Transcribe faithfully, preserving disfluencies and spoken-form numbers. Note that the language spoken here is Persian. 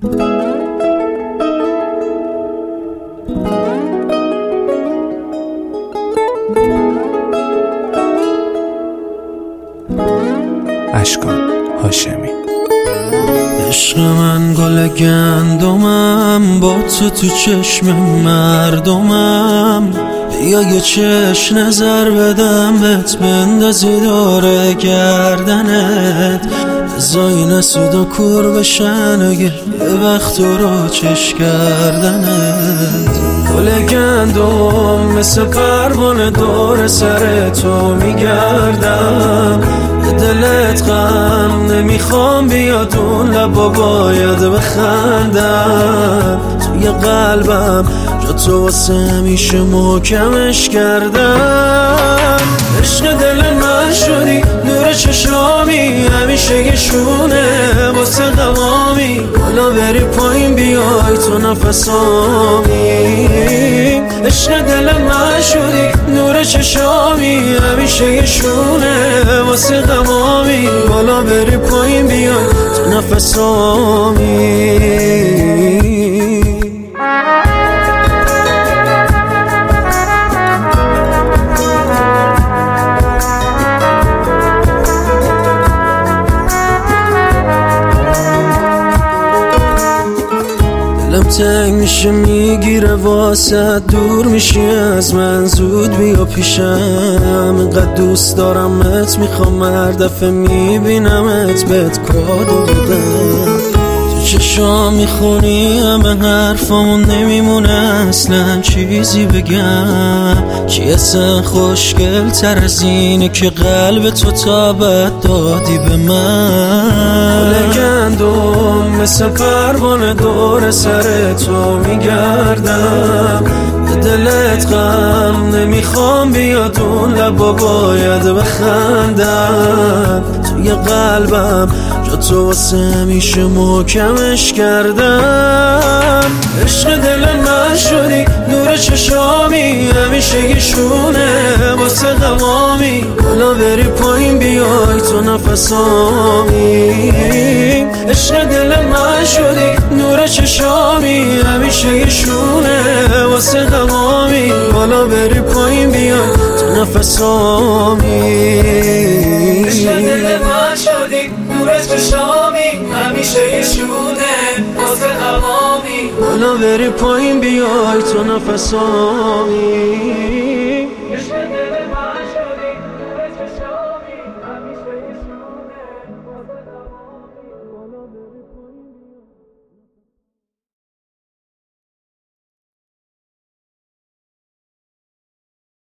اشکان هاشمی. عشق من گل گندمم، با تو تو چشم مردمم. بیا یه چشم نظر بدم بهت، بندازی دور گردنت. بزای نسود و کور بشن اگه یه وقت رو چش کردنت. گل گندم مثل پروانه دور سر تو میگردم. دلت غم نمیخوام بیاد اون لبا باید بخندم. توی قلبم جا تو واسه همیشه محکمش کردم. عشق دل من شدی نور چشامی، همیشه یه شونه واسه غوامی. بالا بری پایین بیای تو نفسامی. عشق دل من شدی نور چشامی، همیشه یه شونه واسه غوامی. بالا بری پایین بیای تو نفسامی. دلم تنگ میشه میگیره واسه، دور میشی از من زود بیا پیشم. اینقدر دوست دارمت میخوام هر دفعه میبینمت بهت کادو بدم. تو چشام میخونی همه حرفامون نمیمونه اصلا چیزی بگم. چی اصلا خوشگل تر از اینه که قلب تو تابت دادی به من. گندم مثل پروانه دور سر تو میگردم. دلت غم نمیخوام بیاد اون لبا باید بخندم. توی قلبم جا تو واسه همیشه محکمش کردم. عشق دل من شدی نور چشامی، همیشه یه شونه واسه غوامی. بالا بری پایین بیای تو نفسامی. عشق دل من شدی نور چشامی، همیشه یه شونه واسه غوامی. بالا بری پایین بیای تو نفسامی. عشق دل من شدی نور چشامی، همیشه یه شونه واسه غوامی. بالا بری پایین بیای تو نفسامی.